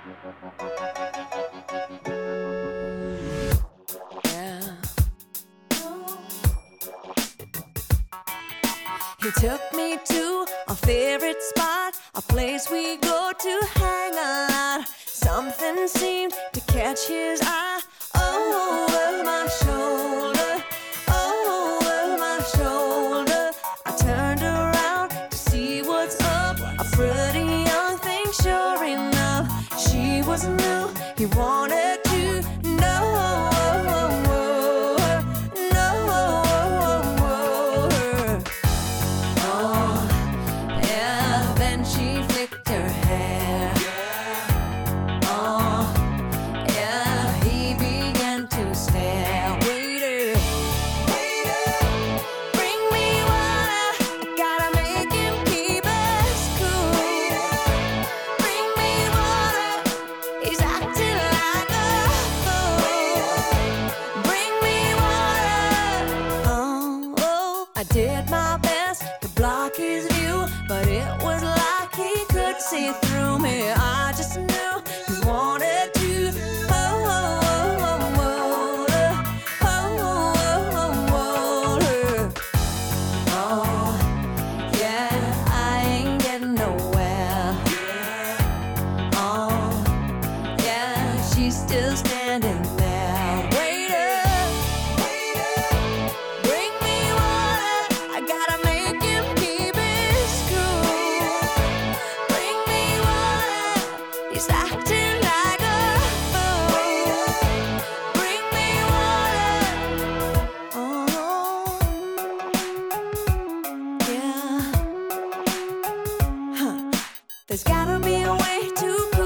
Yeah. He took me to our favorite spot, a place we go to hang out. Something seemed to catch his eye over my shoulder, over my shoulder. I turned around to see what's up. A pretty young thing, sure enough. She was new, he wanted to know her. She flicked her hair. Oh, yeah, he began to stare. Waiter, waiter, bring me water. I gotta make him keep us cool. Waiter, bring me water. He's acting like a fool. Waiter, bring me water. Oh, I did my best to block his view, but it was like he could see through me. I just knew he wanted to hold her. Oh, yeah, I ain't getting nowhere. Oh, yeah, she's still standing there. Waiter, waiter, bring me water. I gotta make him keep his cool. Bring me water. He's acting like a fool. Bring me water. Oh, yeah. Huh. There's gotta be a way to